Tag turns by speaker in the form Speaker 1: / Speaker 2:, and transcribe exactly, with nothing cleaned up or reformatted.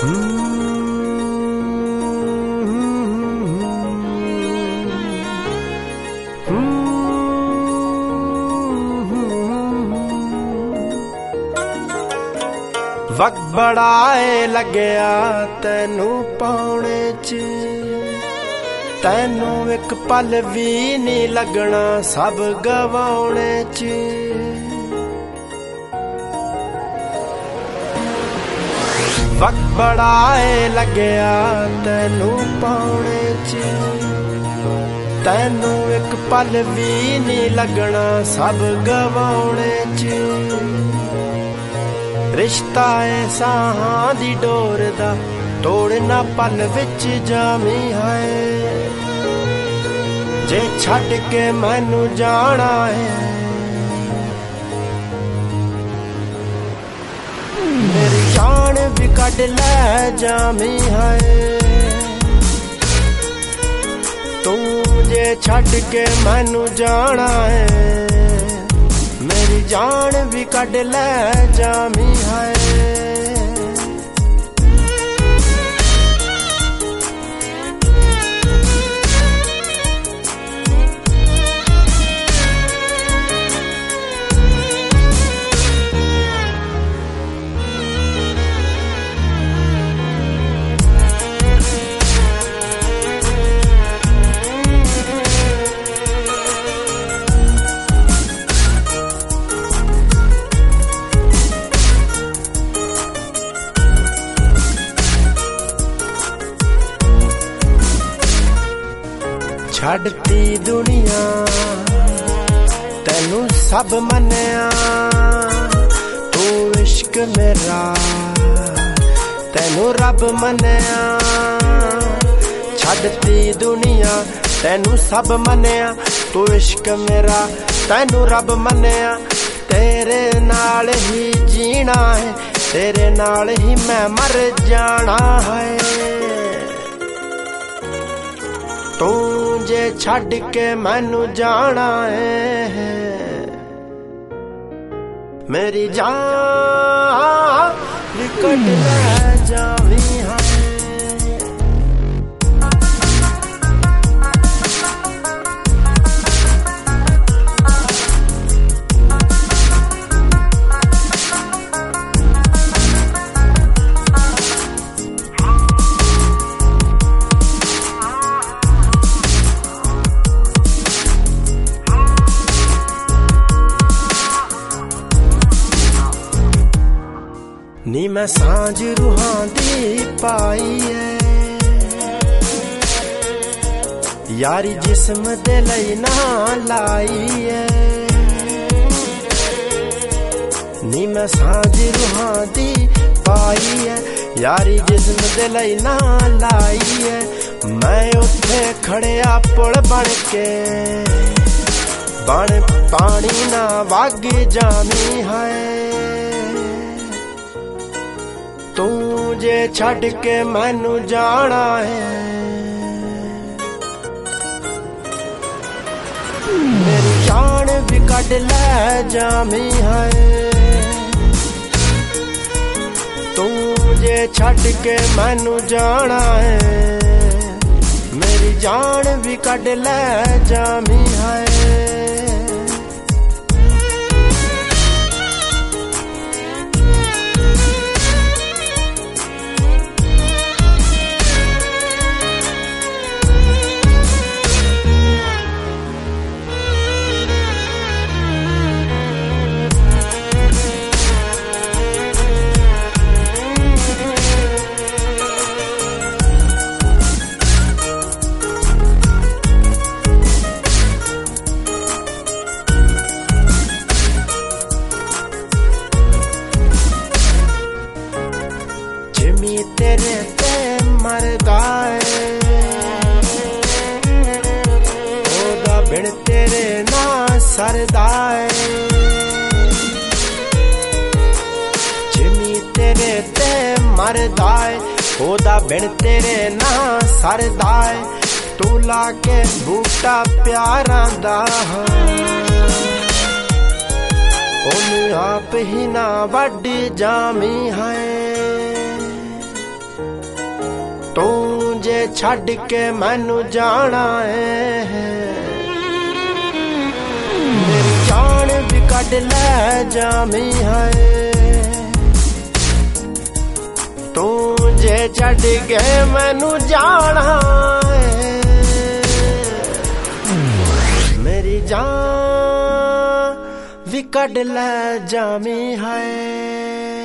Speaker 1: वक्त बड़ाए लग्या तैनू पाउणे च, तैनू एक पल भी नहीं लगना सब गवाउणे च। वक्त बड़ाए लग्या तैनू पाउणे च, तैनू एक पल भी नहीं लगना सब गवाउणे च। रिश्ता है साहां दी डोर दा तोड़ना पल विच जामी है, जे छड़ के मैनू जाना है मेरी जान भी कढ लै जामी है। तू जे छड़ के मैनू जाना है मेरी जान भी कढ लै जामी है। छड़ती दुनिया तैनू सब मन्या, तू इश्क मेरा तैनू रब मन्या। छड़ती दुनिया तैनू सब मन्या, तू इश्क मेरा तैनू रब मन्या। तेरे नाल ही जीना है, तेरे नाल ही मैं मर जाना है। तू जे छड़ के मैनू जाना है मेरी जान कट लै जावी है। नी मैं सांझ रूहां दी पाई है, यारी जिस्म दे लई ना लाई है। नी मैं सांझ रूहां दी पाई है, यारी जिस्म दे लई ना लाई है। मैं उत्थे खड़िया पुल बन के बन पानी ना वग जामी है। तू जे छड़ के मैनू जाना है मेरी जान भी कढ लै जामी है। तू जे छड़ के मैनू जाना है मेरी जान भी कढ लै जामी है। तेरे ते मरदा है ओदा बिन तेरे ना सरदा है। जिमी तेरे ते मरदा है ओदा बिन तेरे ना सरदा है। तू लाके बूटा प्यारां दा ओनू आप ही ना वड्डी जामी है। ਤੂੰ ਜੇ ਛੱਡ ਕੇ ਮੈਨੂੰ ਜਾਣਾ ਏ ਮੇਰੀ ਜਾਨ ਵੀ ਕੱਢ ਲੈ ਜਾਵੀਂ ਹਾਏ ਤੂੰ ਜੇ ਛੱਡ ਕੇ ਮੈਨੂੰ ਜਾਣਾ ਏ ਮੇਰੀ ਜਾਨ ਵੀ ਕੱਢ ਲੈ ਜਾਵੀਂ ਹਾਏ।